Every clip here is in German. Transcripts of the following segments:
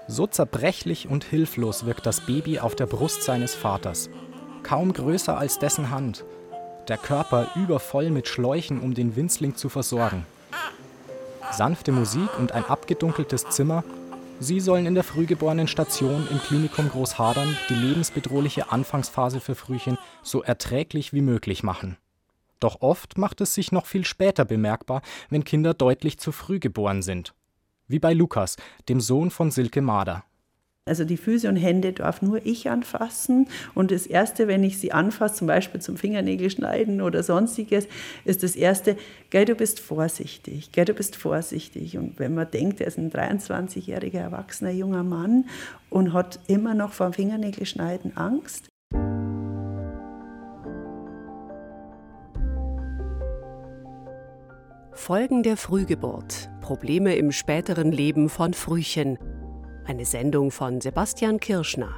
So zerbrechlich und hilflos wirkt das Baby auf der Brust seines Vaters. Kaum größer als dessen Hand. Der Körper übervoll mit Schläuchen, um den Winzling zu versorgen. Sanfte Musik und ein abgedunkeltes Zimmer. Sie sollen in der frühgeborenen Station im Klinikum Großhadern die lebensbedrohliche Anfangsphase für Frühchen so erträglich wie möglich machen. Doch oft macht es sich noch viel später bemerkbar, wenn Kinder deutlich zu früh geboren sind. Wie bei Lukas, dem Sohn von Silke Mader. Also die Füße und Hände darf nur ich anfassen. Und das Erste, wenn ich sie anfasse, zum Beispiel zum Fingernägel schneiden oder sonstiges, ist das Erste, gell, du bist vorsichtig, gell, du bist vorsichtig. Und wenn man denkt, er ist ein 23-jähriger, erwachsener junger Mann und hat immer noch vor dem Fingernägelschneiden Angst. Folgen der Frühgeburt. Probleme im späteren Leben von Frühchen. Eine Sendung von Sebastian Kirschner.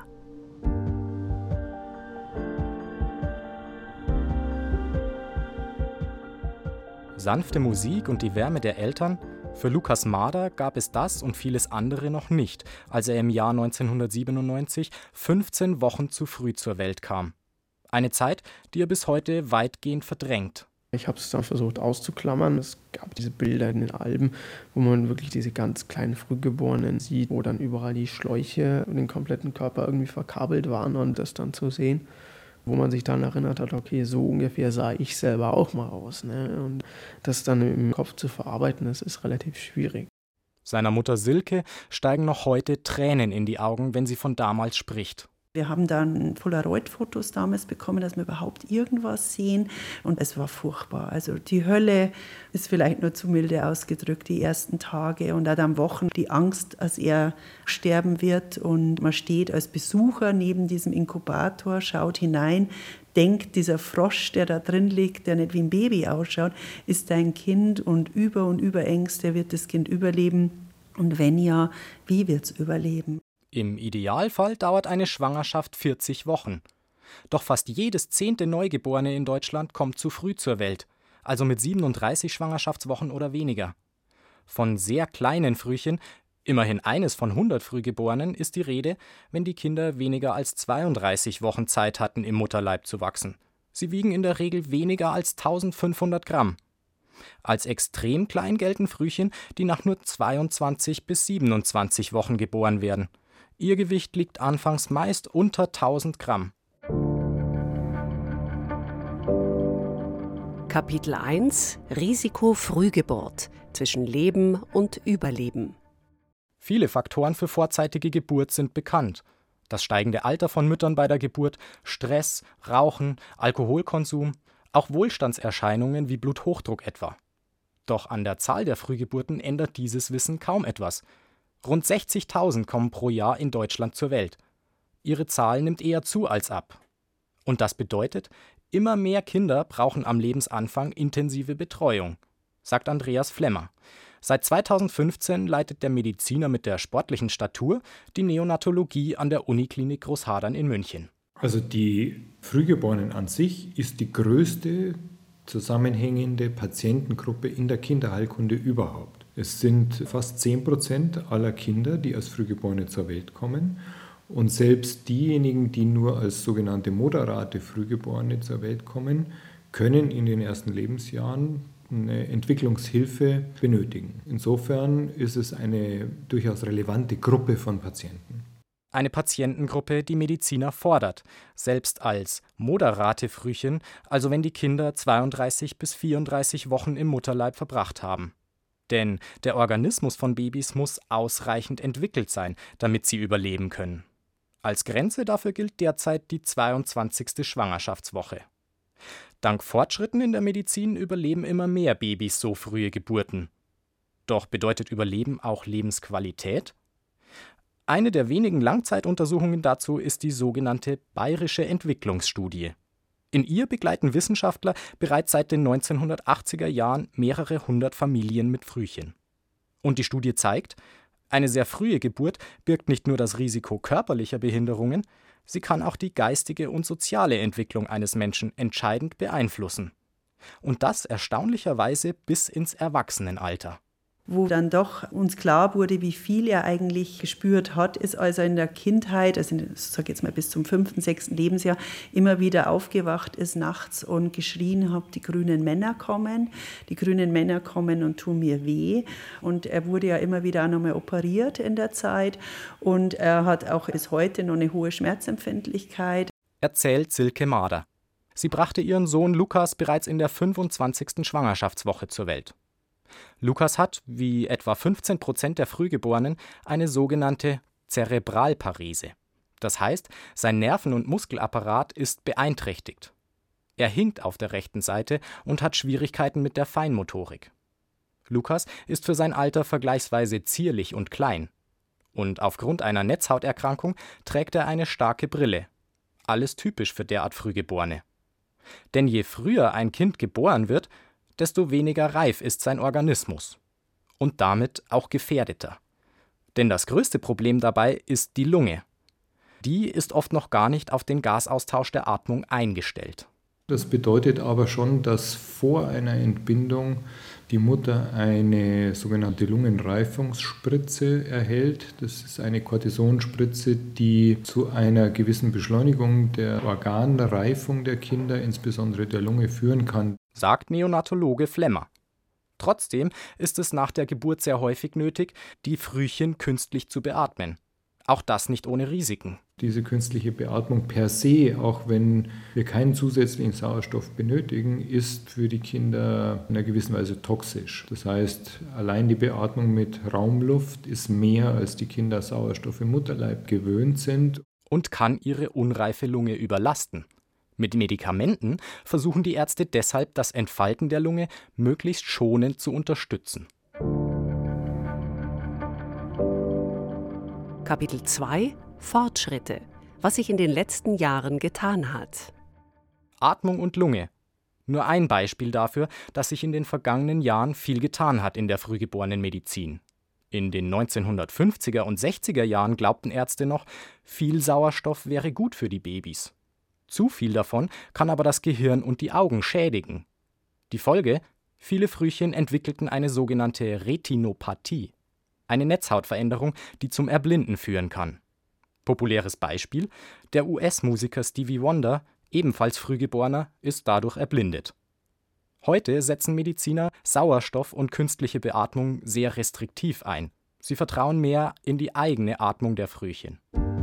Sanfte Musik und die Wärme der Eltern? Für Lukas Mader gab es das und vieles andere noch nicht, als er im Jahr 1997 15 Wochen zu früh zur Welt kam. Eine Zeit, die er bis heute weitgehend verdrängt. Ich habe es dann versucht auszuklammern. Es gab diese Bilder in den Alben, wo man wirklich diese ganz kleinen Frühgeborenen sieht, wo dann überall die Schläuche und den kompletten Körper irgendwie verkabelt waren und das dann zu sehen, wo man sich dann erinnert hat, okay, so ungefähr sah ich selber auch mal aus. Ne? Und das dann im Kopf zu verarbeiten, das ist relativ schwierig. Seiner Mutter Silke steigen noch heute Tränen in die Augen, wenn sie von damals spricht. Wir haben dann Polaroid-Fotos damals bekommen, dass wir überhaupt irgendwas sehen. Und es war furchtbar. Also die Hölle ist vielleicht nur zu milde ausgedrückt, die ersten Tage. Und auch dann Wochen die Angst, dass er sterben wird. Und man steht als Besucher neben diesem Inkubator, schaut hinein, denkt, dieser Frosch, der da drin liegt, der nicht wie ein Baby ausschaut, ist dein Kind. Und über Ängste, wird das Kind überleben. Und wenn ja, wie wird es überleben? Im Idealfall dauert eine Schwangerschaft 40 Wochen. Doch fast jedes 10. Neugeborene in Deutschland kommt zu früh zur Welt, also mit 37 Schwangerschaftswochen oder weniger. Von sehr kleinen Frühchen, immerhin eines von 100 Frühgeborenen, ist die Rede, wenn die Kinder weniger als 32 Wochen Zeit hatten, im Mutterleib zu wachsen. Sie wiegen in der Regel weniger als 1500 Gramm. Als extrem klein gelten Frühchen, die nach nur 22 bis 27 Wochen geboren werden. Ihr Gewicht liegt anfangs meist unter 1000 Gramm. Kapitel 1 – Risiko Frühgeburt zwischen Leben und Überleben. Viele Faktoren für vorzeitige Geburt sind bekannt. Das steigende Alter von Müttern bei der Geburt, Stress, Rauchen, Alkoholkonsum, auch Wohlstandserscheinungen wie Bluthochdruck etwa. Doch an der Zahl der Frühgeburten ändert dieses Wissen kaum etwas. Rund 60.000 kommen pro Jahr in Deutschland zur Welt. Ihre Zahl nimmt eher zu als ab. Und das bedeutet, immer mehr Kinder brauchen am Lebensanfang intensive Betreuung, sagt Andreas Flemmer. Seit 2015 leitet der Mediziner mit der sportlichen Statur die Neonatologie an der Uniklinik Großhadern in München. Also die Frühgeborenen an sich ist die größte zusammenhängende Patientengruppe in der Kinderheilkunde überhaupt. Es sind fast 10% aller Kinder, die als Frühgeborene zur Welt kommen. Und selbst diejenigen, die nur als sogenannte moderate Frühgeborene zur Welt kommen, können in den ersten Lebensjahren eine Entwicklungshilfe benötigen. Insofern ist es eine durchaus relevante Gruppe von Patienten. Eine Patientengruppe, die Mediziner fordert, selbst als moderate Frühchen, also wenn die Kinder 32 bis 34 Wochen im Mutterleib verbracht haben. Denn der Organismus von Babys muss ausreichend entwickelt sein, damit sie überleben können. Als Grenze dafür gilt derzeit die 22. Schwangerschaftswoche. Dank Fortschritten in der Medizin überleben immer mehr Babys so frühe Geburten. Doch bedeutet Überleben auch Lebensqualität? Eine der wenigen Langzeituntersuchungen dazu ist die sogenannte Bayerische Entwicklungsstudie. In ihr begleiten Wissenschaftler bereits seit den 1980er Jahren mehrere hundert Familien mit Frühchen. Und die Studie zeigt, eine sehr frühe Geburt birgt nicht nur das Risiko körperlicher Behinderungen, sie kann auch die geistige und soziale Entwicklung eines Menschen entscheidend beeinflussen. Und das erstaunlicherweise bis ins Erwachsenenalter. Wo dann doch uns klar wurde, wie viel er eigentlich gespürt hat, ist, als er in der Kindheit, also ich sage jetzt mal bis zum 5., 6. Lebensjahr, immer wieder aufgewacht ist nachts und geschrien hat, die grünen Männer kommen und tun mir weh. Und er wurde ja immer wieder auch nochmal operiert in der Zeit und er hat auch bis heute noch eine hohe Schmerzempfindlichkeit. Erzählt Silke Mader. Sie brachte ihren Sohn Lukas bereits in der 25. Schwangerschaftswoche zur Welt. Lukas hat, wie etwa 15% der Frühgeborenen, eine sogenannte Zerebralparese. Das heißt, sein Nerven- und Muskelapparat ist beeinträchtigt. Er hinkt auf der rechten Seite und hat Schwierigkeiten mit der Feinmotorik. Lukas ist für sein Alter vergleichsweise zierlich und klein. Und aufgrund einer Netzhauterkrankung trägt er eine starke Brille. Alles typisch für derart Frühgeborene. Denn je früher ein Kind geboren wird, desto weniger reif ist sein Organismus. Und damit auch gefährdeter. Denn das größte Problem dabei ist die Lunge. Die ist oft noch gar nicht auf den Gasaustausch der Atmung eingestellt. Das bedeutet aber schon, dass vor einer Entbindung die Mutter eine sogenannte Lungenreifungsspritze erhält. Das ist eine Kortisonspritze, die zu einer gewissen Beschleunigung der Organreifung der Kinder, insbesondere der Lunge, führen kann. Sagt Neonatologe Flemmer. Trotzdem ist es nach der Geburt sehr häufig nötig, die Frühchen künstlich zu beatmen. Auch das nicht ohne Risiken. Diese künstliche Beatmung per se, auch wenn wir keinen zusätzlichen Sauerstoff benötigen, ist für die Kinder in einer gewissen Weise toxisch. Das heißt, allein die Beatmung mit Raumluft ist mehr, als die Kinder Sauerstoff im Mutterleib gewöhnt sind. Und kann ihre unreife Lunge überlasten. Mit Medikamenten versuchen die Ärzte deshalb, das Entfalten der Lunge möglichst schonend zu unterstützen. Kapitel 2 – Fortschritte. Was sich in den letzten Jahren getan hat. Atmung und Lunge. Nur ein Beispiel dafür, dass sich in den vergangenen Jahren viel getan hat in der Frühgeborenenmedizin. In den 1950er und 60er Jahren glaubten Ärzte noch, viel Sauerstoff wäre gut für die Babys. Zu viel davon kann aber das Gehirn und die Augen schädigen. Die Folge? Viele Frühchen entwickelten eine sogenannte Retinopathie. Eine Netzhautveränderung, die zum Erblinden führen kann. Populäres Beispiel: der US-Musiker Stevie Wonder, ebenfalls Frühgeborener, ist dadurch erblindet. Heute setzen Mediziner Sauerstoff und künstliche Beatmung sehr restriktiv ein. Sie vertrauen mehr in die eigene Atmung der Frühchen.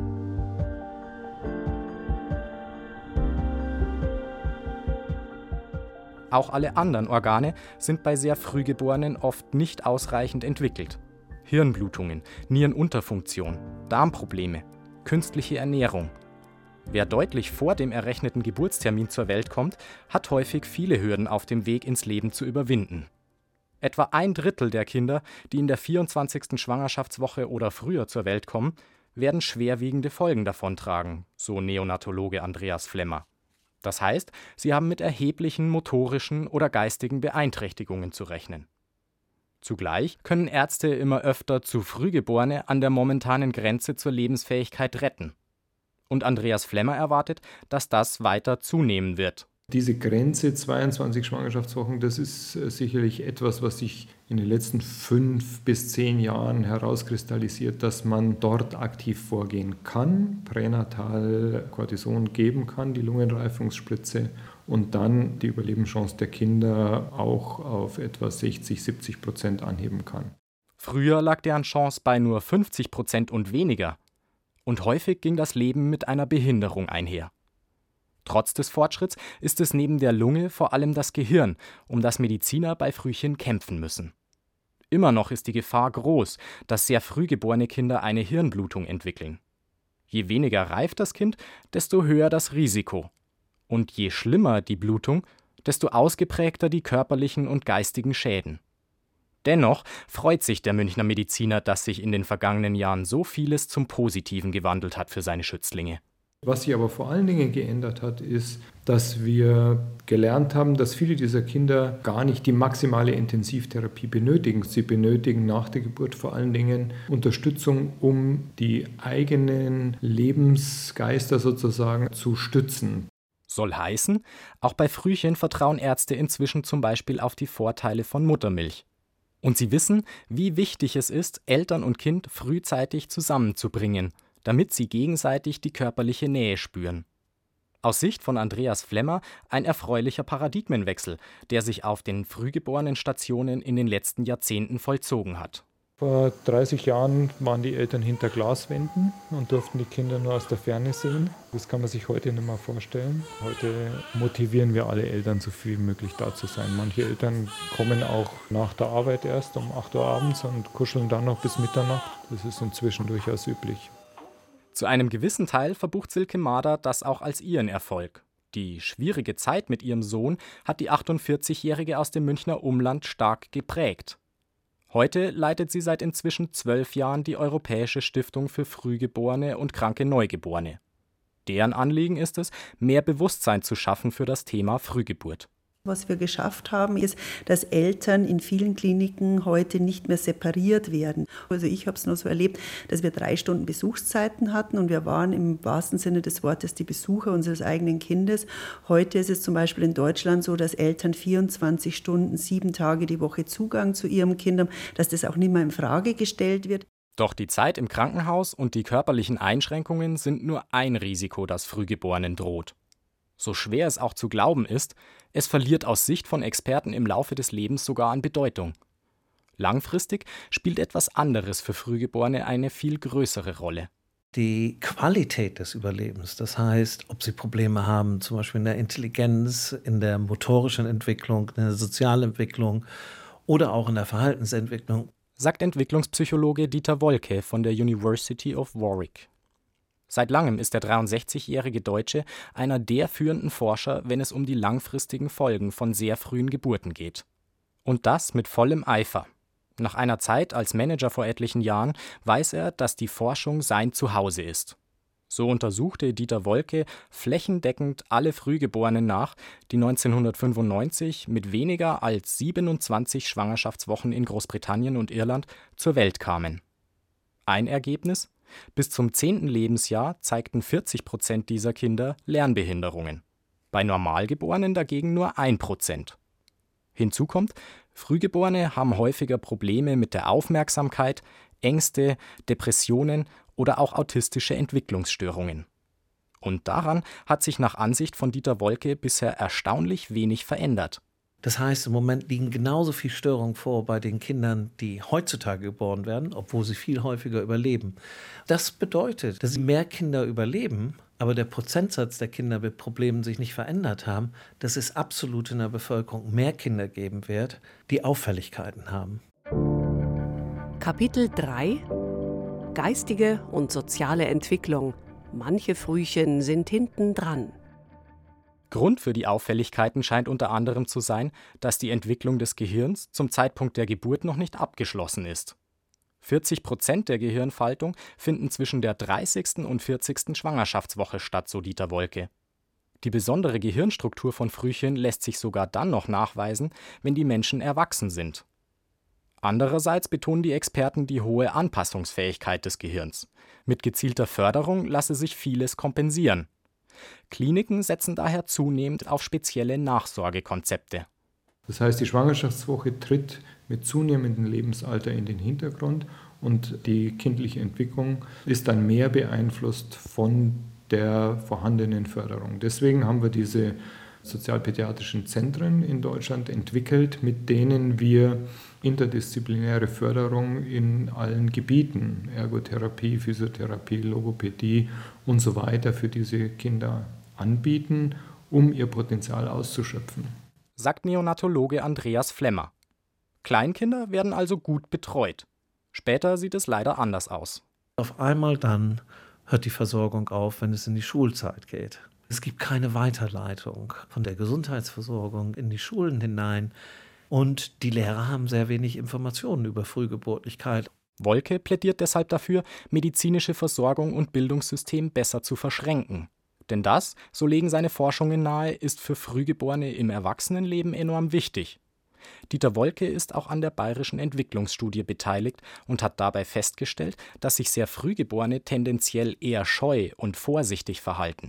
Auch alle anderen Organe sind bei sehr Frühgeborenen oft nicht ausreichend entwickelt. Hirnblutungen, Nierenunterfunktion, Darmprobleme, künstliche Ernährung. Wer deutlich vor dem errechneten Geburtstermin zur Welt kommt, hat häufig viele Hürden auf dem Weg ins Leben zu überwinden. Etwa 1/3 der Kinder, die in der 24. Schwangerschaftswoche oder früher zur Welt kommen, werden schwerwiegende Folgen davontragen, so Neonatologe Andreas Flemmer. Das heißt, sie haben mit erheblichen motorischen oder geistigen Beeinträchtigungen zu rechnen. Zugleich können Ärzte immer öfter zu Frühgeborene an der momentanen Grenze zur Lebensfähigkeit retten. Und Andreas Flemmer erwartet, dass das weiter zunehmen wird. Diese Grenze 22 Schwangerschaftswochen, das ist sicherlich etwas, was sich in den letzten 5 bis 10 Jahren herauskristallisiert, dass man dort aktiv vorgehen kann, pränatal Cortison geben kann, die Lungenreifungsspritze, und dann die Überlebenschance der Kinder auch auf etwa 60-70% anheben kann. Früher lag deren Chance bei nur 50% und weniger. Und häufig ging das Leben mit einer Behinderung einher. Trotz des Fortschritts ist es neben der Lunge vor allem das Gehirn, um das Mediziner bei Frühchen kämpfen müssen. Immer noch ist die Gefahr groß, dass sehr früh geborene Kinder eine Hirnblutung entwickeln. Je weniger reif das Kind, desto höher das Risiko. Und je schlimmer die Blutung, desto ausgeprägter die körperlichen und geistigen Schäden. Dennoch freut sich der Münchner Mediziner, dass sich in den vergangenen Jahren so vieles zum Positiven gewandelt hat für seine Schützlinge. Was sich aber vor allen Dingen geändert hat, ist, dass wir gelernt haben, dass viele dieser Kinder gar nicht die maximale Intensivtherapie benötigen. Sie benötigen nach der Geburt vor allen Dingen Unterstützung, um die eigenen Lebensgeister sozusagen zu stützen. Soll heißen, auch bei Frühchen vertrauen Ärzte inzwischen zum Beispiel auf die Vorteile von Muttermilch. Und sie wissen, wie wichtig es ist, Eltern und Kind frühzeitig zusammenzubringen, damit sie gegenseitig die körperliche Nähe spüren. Aus Sicht von Andreas Flemmer ein erfreulicher Paradigmenwechsel, der sich auf den Frühgeborenenstationen in den letzten Jahrzehnten vollzogen hat. Vor 30 Jahren waren die Eltern hinter Glaswänden und durften die Kinder nur aus der Ferne sehen. Das kann man sich heute nicht mehr vorstellen. Heute motivieren wir alle Eltern, so viel wie möglich da zu sein. Manche Eltern kommen auch nach der Arbeit erst um 8 Uhr abends und kuscheln dann noch bis Mitternacht. Das ist inzwischen durchaus üblich. Zu einem gewissen Teil verbucht Silke Mader das auch als ihren Erfolg. Die schwierige Zeit mit ihrem Sohn hat die 48-Jährige aus dem Münchner Umland stark geprägt. Heute leitet sie seit inzwischen 12 Jahren die Europäische Stiftung für Frühgeborene und kranke Neugeborene. Deren Anliegen ist es, mehr Bewusstsein zu schaffen für das Thema Frühgeburt. Was wir geschafft haben, ist, dass Eltern in vielen Kliniken heute nicht mehr separiert werden. Also ich habe es nur so erlebt, dass wir 3 Stunden Besuchszeiten hatten und wir waren im wahrsten Sinne des Wortes die Besucher unseres eigenen Kindes. Heute ist es zum Beispiel in Deutschland so, dass Eltern 24 Stunden, 7 Tage die Woche Zugang zu ihrem Kind haben, dass das auch nicht mehr in Frage gestellt wird. Doch die Zeit im Krankenhaus und die körperlichen Einschränkungen sind nur ein Risiko, das Frühgeborenen droht. So schwer es auch zu glauben ist, es verliert aus Sicht von Experten im Laufe des Lebens sogar an Bedeutung. Langfristig spielt etwas anderes für Frühgeborene eine viel größere Rolle. Die Qualität des Überlebens, das heißt, ob sie Probleme haben, zum Beispiel in der Intelligenz, in der motorischen Entwicklung, in der Sozialentwicklung oder auch in der Verhaltensentwicklung, sagt Entwicklungspsychologe Dieter Wolke von der University of Warwick. Seit langem ist der 63-jährige Deutsche einer der führenden Forscher, wenn es um die langfristigen Folgen von sehr frühen Geburten geht. Und das mit vollem Eifer. Nach einer Zeit als Manager vor etlichen Jahren weiß er, dass die Forschung sein Zuhause ist. So untersuchte Dieter Wolke flächendeckend alle Frühgeborenen nach, die 1995 mit weniger als 27 Schwangerschaftswochen in Großbritannien und Irland zur Welt kamen. Ein Ergebnis: Bis zum 10. Lebensjahr zeigten 40% dieser Kinder Lernbehinderungen. Bei Normalgeborenen dagegen nur 1%. Hinzu kommt, Frühgeborene haben häufiger Probleme mit der Aufmerksamkeit, Ängste, Depressionen oder auch autistische Entwicklungsstörungen. Und daran hat sich nach Ansicht von Dieter Wolke bisher erstaunlich wenig verändert. Das heißt, im Moment liegen genauso viele Störungen vor bei den Kindern, die heutzutage geboren werden, obwohl sie viel häufiger überleben. Das bedeutet, dass mehr Kinder überleben, aber der Prozentsatz der Kinder mit Problemen sich nicht verändert haben, dass es absolut in der Bevölkerung mehr Kinder geben wird, die Auffälligkeiten haben. Kapitel 3: Geistige und soziale Entwicklung. Manche Frühchen sind hinten dran. Grund für die Auffälligkeiten scheint unter anderem zu sein, dass die Entwicklung des Gehirns zum Zeitpunkt der Geburt noch nicht abgeschlossen ist. 40% der Gehirnfaltung finden zwischen der 30. und 40. Schwangerschaftswoche statt, so Dieter Wolke. Die besondere Gehirnstruktur von Frühchen lässt sich sogar dann noch nachweisen, wenn die Menschen erwachsen sind. Andererseits betonen die Experten die hohe Anpassungsfähigkeit des Gehirns. Mit gezielter Förderung lasse sich vieles kompensieren. Kliniken setzen daher zunehmend auf spezielle Nachsorgekonzepte. Das heißt, die Schwangerschaftswoche tritt mit zunehmendem Lebensalter in den Hintergrund und die kindliche Entwicklung ist dann mehr beeinflusst von der vorhandenen Förderung. Deswegen haben wir diese sozialpädiatrischen Zentren in Deutschland entwickelt, mit denen wir interdisziplinäre Förderung in allen Gebieten, Ergotherapie, Physiotherapie, Logopädie und so weiter für diese Kinder anbieten, um ihr Potenzial auszuschöpfen. Sagt Neonatologe Andreas Flemmer. Kleinkinder werden also gut betreut. Später sieht es leider anders aus. Auf einmal dann hört die Versorgung auf, wenn es in die Schulzeit geht. Es gibt keine Weiterleitung von der Gesundheitsversorgung in die Schulen hinein. Und die Lehrer haben sehr wenig Informationen über Frühgeburtlichkeit. Wolke plädiert deshalb dafür, medizinische Versorgung und Bildungssystem besser zu verschränken. Denn das, so legen seine Forschungen nahe, ist für Frühgeborene im Erwachsenenleben enorm wichtig. Dieter Wolke ist auch an der Bayerischen Entwicklungsstudie beteiligt und hat dabei festgestellt, dass sich sehr Frühgeborene tendenziell eher scheu und vorsichtig verhalten.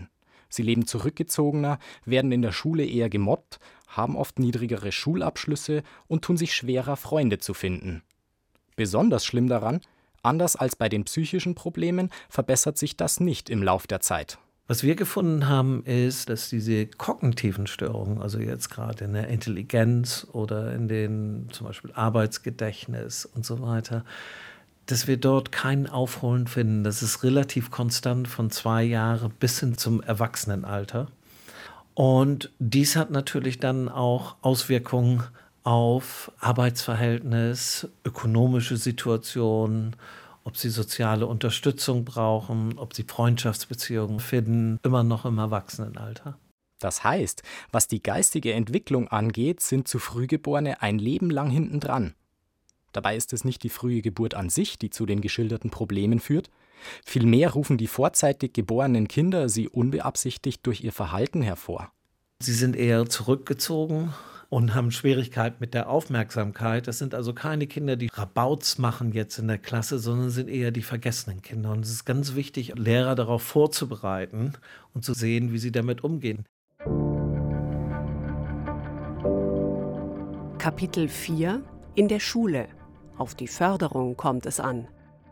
Sie leben zurückgezogener, werden in der Schule eher gemobbt, haben oft niedrigere Schulabschlüsse und tun sich schwerer, Freunde zu finden. Besonders schlimm daran, anders als bei den psychischen Problemen verbessert sich das nicht im Lauf der Zeit. Was wir gefunden haben, ist, dass diese kognitiven Störungen, also jetzt gerade in der Intelligenz oder in den zum Beispiel Arbeitsgedächtnis und so weiter, dass wir dort kein Aufholen finden. Das ist relativ konstant von 2 Jahren bis hin zum Erwachsenenalter. Und dies hat natürlich dann auch Auswirkungen auf Arbeitsverhältnis, ökonomische Situation, ob sie soziale Unterstützung brauchen, ob sie Freundschaftsbeziehungen finden, immer noch im Erwachsenenalter. Das heißt, was die geistige Entwicklung angeht, sind zu Frühgeborene ein Leben lang hintendran. Dabei ist es nicht die frühe Geburt an sich, die zu den geschilderten Problemen führt. Vielmehr rufen die vorzeitig geborenen Kinder sie unbeabsichtigt durch ihr Verhalten hervor. Sie sind eher zurückgezogen und haben Schwierigkeiten mit der Aufmerksamkeit. Das sind also keine Kinder, die Rabauts machen jetzt in der Klasse, sondern sind eher die vergessenen Kinder. Und es ist ganz wichtig, Lehrer darauf vorzubereiten und zu sehen, wie sie damit umgehen. Kapitel 4 in der Schule. Auf die Förderung kommt es an.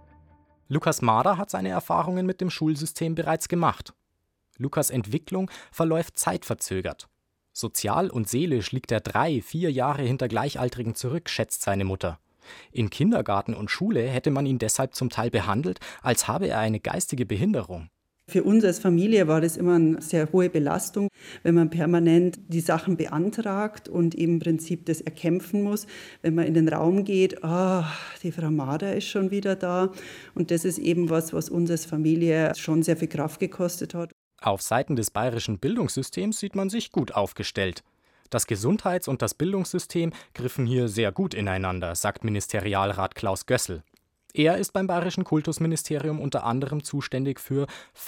Lukas Mader hat seine Erfahrungen mit dem Schulsystem bereits gemacht. Lukas' Entwicklung verläuft zeitverzögert. Sozial und seelisch liegt er 3-4 Jahre hinter Gleichaltrigen zurück, schätzt seine Mutter. In Kindergarten und Schule hätte man ihn deshalb zum Teil behandelt, als habe er eine geistige Behinderung. Für uns als Familie war das immer eine sehr hohe Belastung, wenn man permanent die Sachen beantragt und im Prinzip das erkämpfen muss. Wenn man in den Raum geht, die Frau Mader ist schon wieder da. Und das ist eben was uns als Familie schon sehr viel Kraft gekostet hat. Auf Seiten des bayerischen Bildungssystems sieht man sich gut aufgestellt. Das Gesundheits- und das Bildungssystem griffen hier sehr gut ineinander, sagt Ministerialrat Klaus Gössel. Er ist beim bayerischen Kultusministerium unter anderem zuständig für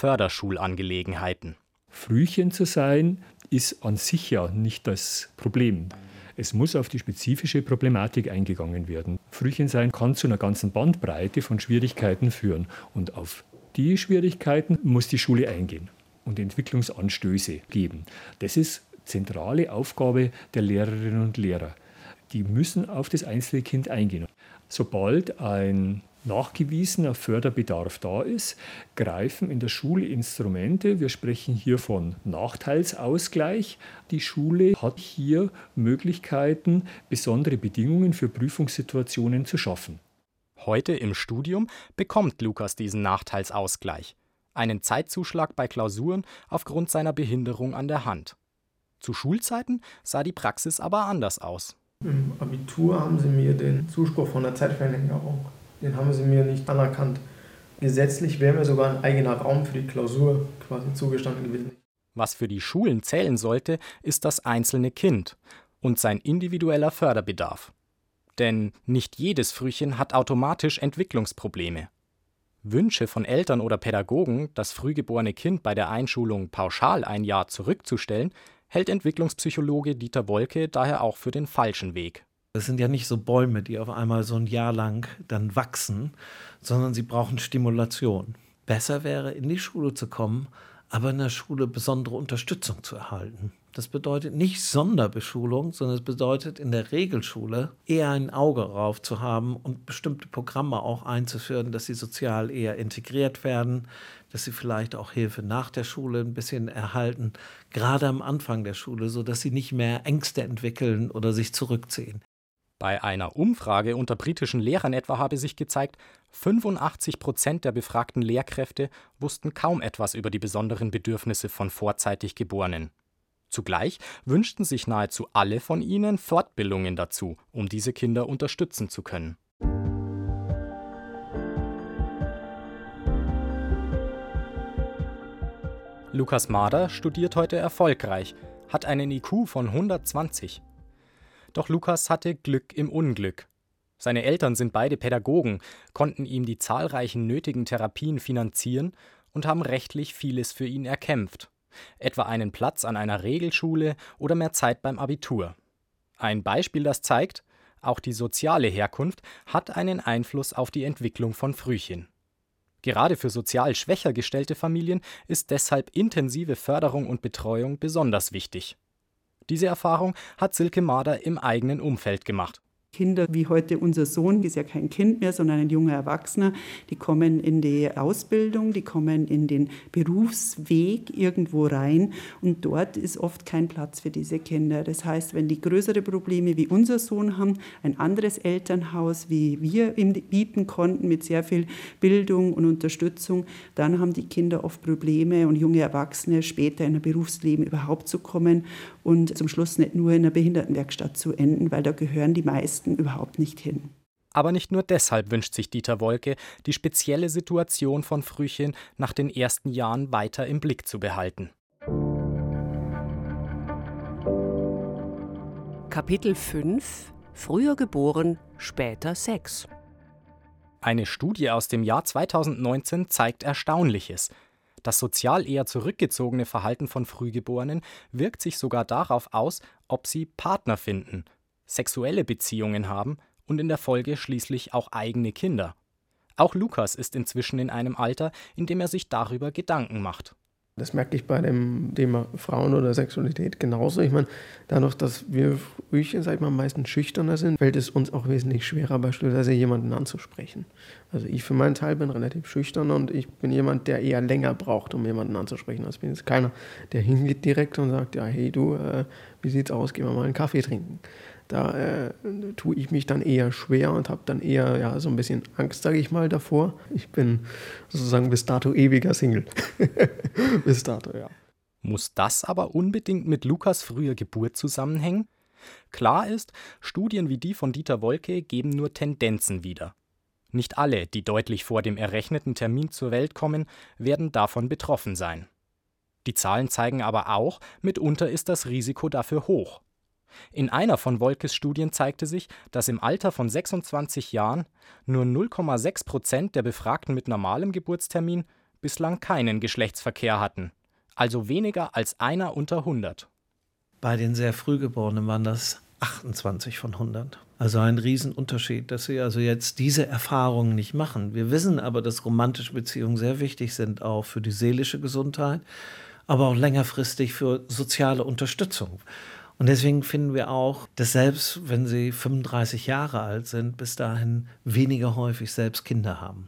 Förderschulangelegenheiten. Frühchen zu sein, ist an sich ja nicht das Problem. Es muss auf die spezifische Problematik eingegangen werden. Frühchen sein kann zu einer ganzen Bandbreite von Schwierigkeiten führen. Und auf die Schwierigkeiten muss die Schule eingehen und Entwicklungsanstöße geben. Das ist zentrale Aufgabe der Lehrerinnen und Lehrer. Die müssen auf das einzelne Kind eingehen. Sobald ein nachgewiesener Förderbedarf da ist, greifen in der Schule Instrumente. Wir sprechen hier von Nachteilsausgleich. Die Schule hat hier Möglichkeiten, besondere Bedingungen für Prüfungssituationen zu schaffen. Heute im Studium bekommt Lukas diesen Nachteilsausgleich. Einen Zeitzuschlag bei Klausuren aufgrund seiner Behinderung an der Hand. Zu Schulzeiten sah die Praxis aber anders aus. Im Abitur haben sie mir den Zuspruch von der Zeitverlängerung, den haben sie mir nicht anerkannt. Gesetzlich wäre mir sogar ein eigener Raum für die Klausur quasi zugestanden gewesen. Was für die Schulen zählen sollte, ist das einzelne Kind und sein individueller Förderbedarf. Denn nicht jedes Frühchen hat automatisch Entwicklungsprobleme. Wünsche von Eltern oder Pädagogen, das frühgeborene Kind bei der Einschulung pauschal ein Jahr zurückzustellen, hält Entwicklungspsychologe Dieter Wolke daher auch für den falschen Weg. Das sind ja nicht so Bäume, die auf einmal so ein Jahr lang dann wachsen, sondern sie brauchen Stimulation. Besser wäre, in die Schule zu kommen, aber in der Schule besondere Unterstützung zu erhalten. Das bedeutet nicht Sonderbeschulung, sondern es bedeutet in der Regelschule eher ein Auge darauf zu haben und bestimmte Programme auch einzuführen, dass sie sozial eher integriert werden, dass sie vielleicht auch Hilfe nach der Schule ein bisschen erhalten, gerade am Anfang der Schule, sodass sie nicht mehr Ängste entwickeln oder sich zurückziehen. Bei einer Umfrage unter britischen Lehrern etwa habe sich gezeigt, 85% der befragten Lehrkräfte wussten kaum etwas über die besonderen Bedürfnisse von vorzeitig Geborenen. Zugleich wünschten sich nahezu alle von ihnen Fortbildungen dazu, um diese Kinder unterstützen zu können. Lukas Mader studiert heute erfolgreich, hat einen IQ von 120. Doch Lukas hatte Glück im Unglück. Seine Eltern sind beide Pädagogen, konnten ihm die zahlreichen nötigen Therapien finanzieren und haben rechtlich vieles für ihn erkämpft. Etwa einen Platz an einer Regelschule oder mehr Zeit beim Abitur. Ein Beispiel, das zeigt, auch die soziale Herkunft hat einen Einfluss auf die Entwicklung von Frühchen. Gerade für sozial schwächer gestellte Familien ist deshalb intensive Förderung und Betreuung besonders wichtig. Diese Erfahrung hat Silke Mader im eigenen Umfeld gemacht. Kinder wie heute unser Sohn, ist ja kein Kind mehr, sondern ein junger Erwachsener, die kommen in die Ausbildung, die kommen in den Berufsweg irgendwo rein und dort ist oft kein Platz für diese Kinder. Das heißt, wenn die größere Probleme wie unser Sohn haben, ein anderes Elternhaus, wie wir ihm bieten konnten, mit sehr viel Bildung und Unterstützung, dann haben die Kinder oft Probleme und junge Erwachsene später in ein Berufsleben überhaupt zu kommen und zum Schluss nicht nur in einer Behindertenwerkstatt zu enden, weil da gehören die meisten überhaupt nicht hin. Aber nicht nur deshalb wünscht sich Dieter Wolke, die spezielle Situation von Frühchen nach den ersten Jahren weiter im Blick zu behalten. Kapitel 5 – Früher geboren, später Sex. Eine Studie aus dem Jahr 2019 zeigt Erstaunliches. Das sozial eher zurückgezogene Verhalten von Frühgeborenen wirkt sich sogar darauf aus, ob sie Partner finden, sexuelle Beziehungen haben und in der Folge schließlich auch eigene Kinder. Auch Lukas ist inzwischen in einem Alter, in dem er sich darüber Gedanken macht. Das merke ich bei dem Thema Frauen oder Sexualität genauso. Ich meine, dadurch, dass wir Frühchen, sag ich mal, meistens schüchterner sind, fällt es uns auch wesentlich schwerer, beispielsweise jemanden anzusprechen. Also ich für meinen Teil bin relativ schüchtern und ich bin jemand, der eher länger braucht, um jemanden anzusprechen. Also ich bin jetzt keiner, der hingeht direkt und sagt, ja, hey du, wie sieht's aus, gehen wir mal einen Kaffee trinken. Da tue ich mich dann eher schwer und habe dann eher so ein bisschen Angst, sage ich mal, davor. Ich bin sozusagen bis dato ewiger Single. Bis dato, ja. Muss das aber unbedingt mit Lukas früher Geburt zusammenhängen? Klar ist, Studien wie die von Dieter Wolke geben nur Tendenzen wieder. Nicht alle, die deutlich vor dem errechneten Termin zur Welt kommen, werden davon betroffen sein. Die Zahlen zeigen aber auch, mitunter ist das Risiko dafür hoch. In einer von Wolkes Studien zeigte sich, dass im Alter von 26 Jahren nur 0,6% der Befragten mit normalem Geburtstermin bislang keinen Geschlechtsverkehr hatten, also weniger als einer unter 100. Bei den sehr Frühgeborenen waren das 28 von 100. Also ein Riesenunterschied, dass sie also jetzt diese Erfahrungen nicht machen. Wir wissen aber, dass romantische Beziehungen sehr wichtig sind, auch für die seelische Gesundheit, aber auch längerfristig für soziale Unterstützung. Und deswegen finden wir auch, dass selbst wenn sie 35 Jahre alt sind, bis dahin weniger häufig selbst Kinder haben.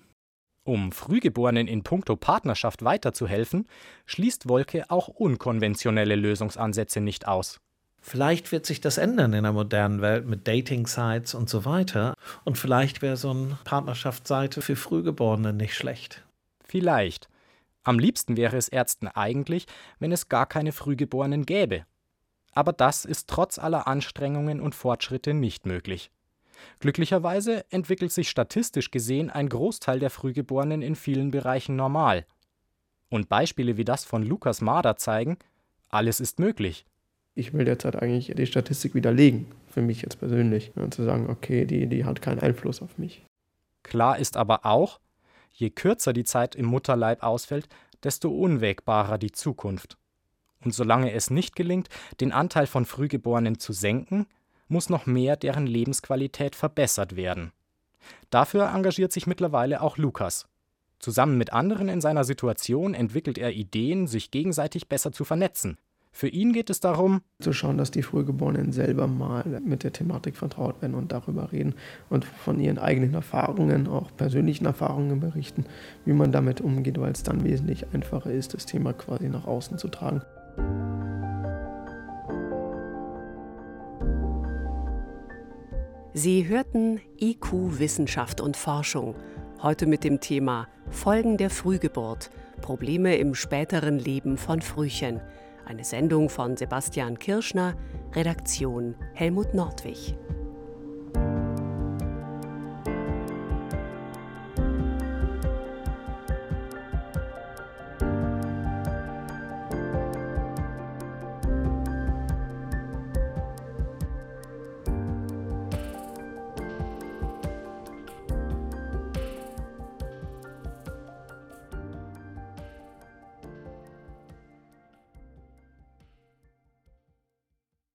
Um Frühgeborenen in puncto Partnerschaft weiterzuhelfen, schließt Wolke auch unkonventionelle Lösungsansätze nicht aus. Vielleicht wird sich das ändern in der modernen Welt mit Dating-Sites und so weiter. Und vielleicht wäre so eine Partnerschaftsseite für Frühgeborene nicht schlecht. Vielleicht. Am liebsten wäre es Ärzten eigentlich, wenn es gar keine Frühgeborenen gäbe. Aber das ist trotz aller Anstrengungen und Fortschritte nicht möglich. Glücklicherweise entwickelt sich statistisch gesehen ein Großteil der Frühgeborenen in vielen Bereichen normal. Und Beispiele wie das von Lukas Mader zeigen, alles ist möglich. Ich will derzeit eigentlich die Statistik widerlegen, für mich jetzt persönlich. Und zu sagen, okay, die hat keinen Einfluss auf mich. Klar ist aber auch, je kürzer die Zeit im Mutterleib ausfällt, desto unwägbarer die Zukunft. Und solange es nicht gelingt, den Anteil von Frühgeborenen zu senken, muss noch mehr deren Lebensqualität verbessert werden. Dafür engagiert sich mittlerweile auch Lukas. Zusammen mit anderen in seiner Situation entwickelt er Ideen, sich gegenseitig besser zu vernetzen. Für ihn geht es darum, zu schauen, dass die Frühgeborenen selber mal mit der Thematik vertraut werden und darüber reden und von ihren eigenen Erfahrungen, auch persönlichen Erfahrungen berichten, wie man damit umgeht, weil es dann wesentlich einfacher ist, das Thema quasi nach außen zu tragen. Sie hörten IQ Wissenschaft und Forschung. Heute mit dem Thema Folgen der Frühgeburt, Probleme im späteren Leben von Frühchen. Eine Sendung von Sebastian Kirschner, Redaktion Helmut Nordwig.